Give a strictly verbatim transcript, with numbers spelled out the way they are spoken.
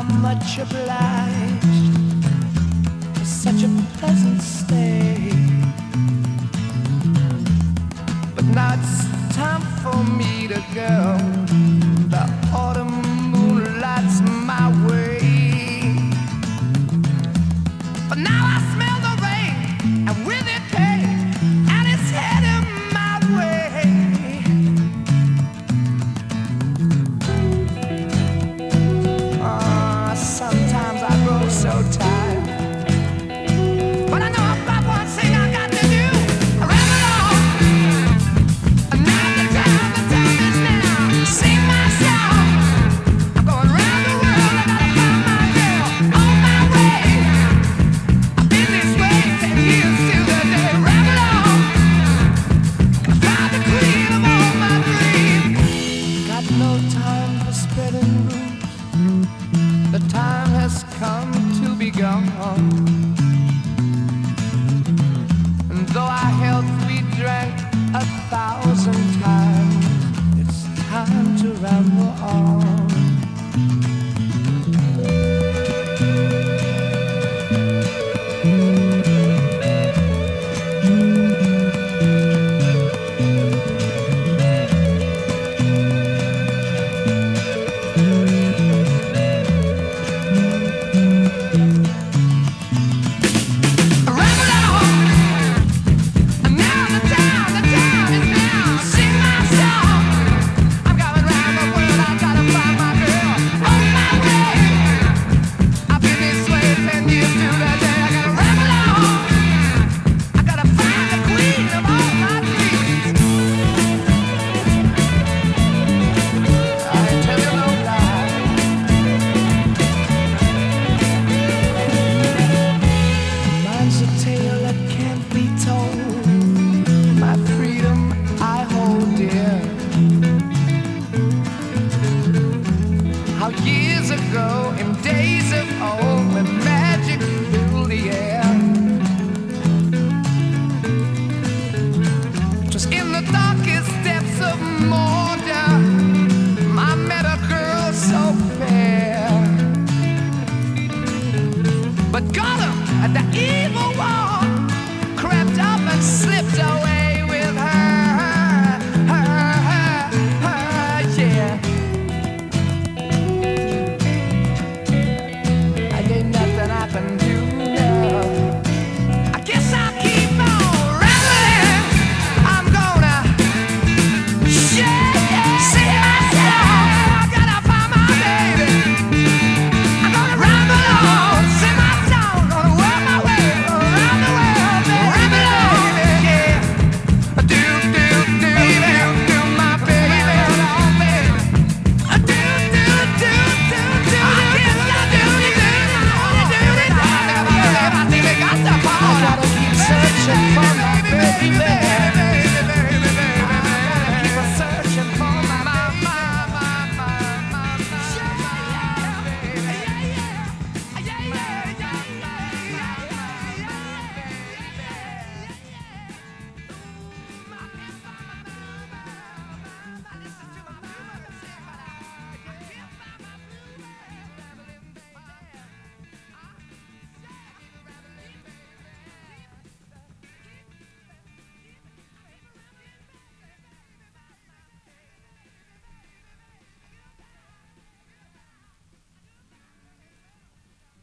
much obliged for such a pleasant stay. But now it's time for me to go. The autumn moon lights my way. But now I smell the rain, and with it pain, and it's heading my way. Uh, sometimes I grow so tired, but I know about one thing I got to do. I run along, and now the time, the time is now. Sing my song. I'm going round the world, I gotta find my girl on my way. I've been this way ten years till the day. Run along, I found the queen of all my dreams. Got no time for spreading rumors. The time has come to be gone. And though our health we drank a thousand times, it's time to ramble on. Ramble on, and now the time, the time is now. Sing my song. I'm going round the world, I gotta find my girl on my way. I've been this way ten years to the day. I gotta ramble on. I gotta find the queen of all my dreams. I ain't tell you no lie. Mine's a tale that can't be told. My freedom I hold dear. How years ago, in days of old, when magic filled the air,